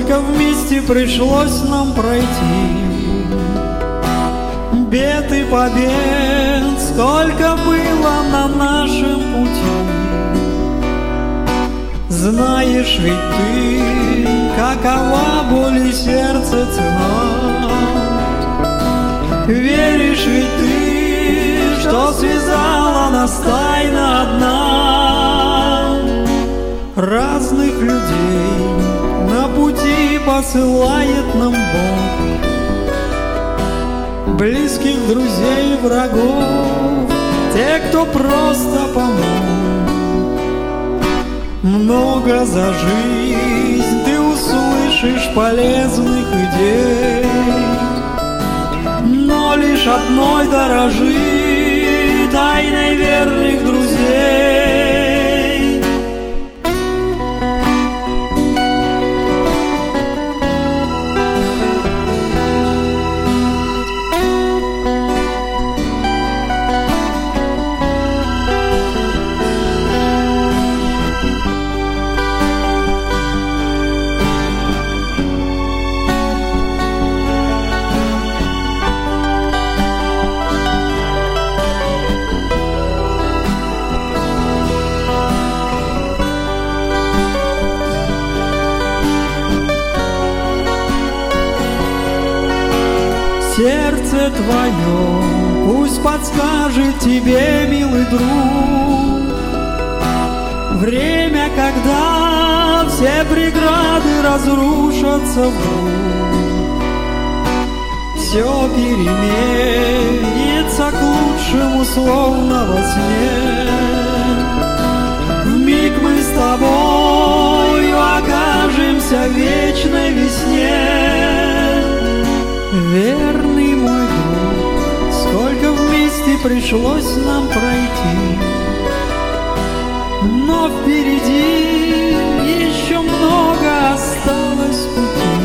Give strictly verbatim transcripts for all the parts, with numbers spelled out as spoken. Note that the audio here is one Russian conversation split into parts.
Сколько вместе пришлось нам пройти, бед и побед, сколько было на нашем пути. Знаешь ведь ты, какова боль и сердце цена. Веришь ведь ты, что связала нас тайна одна. Разных людей на пути посылает нам Бог, близких друзей, врагов, те, кто просто помог. Много за жизнь ты услышишь полезных идей, но лишь одной дорожи, тайной верных друзей. Сердце твое пусть подскажет тебе, милый друг, время, когда все преграды разрушатся вдруг. Все переменится к лучшему, словно во сне. Вмиг мы с тобою окажемся в вечной весне. Верный мой друг, сколько вместе пришлось нам пройти, но впереди еще много осталось пути.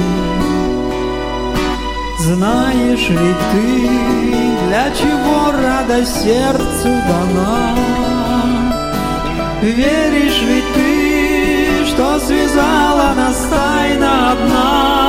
Знаешь ведь ты, для чего радость сердцу дана. Веришь ведь ты, что связала нас тайна одна.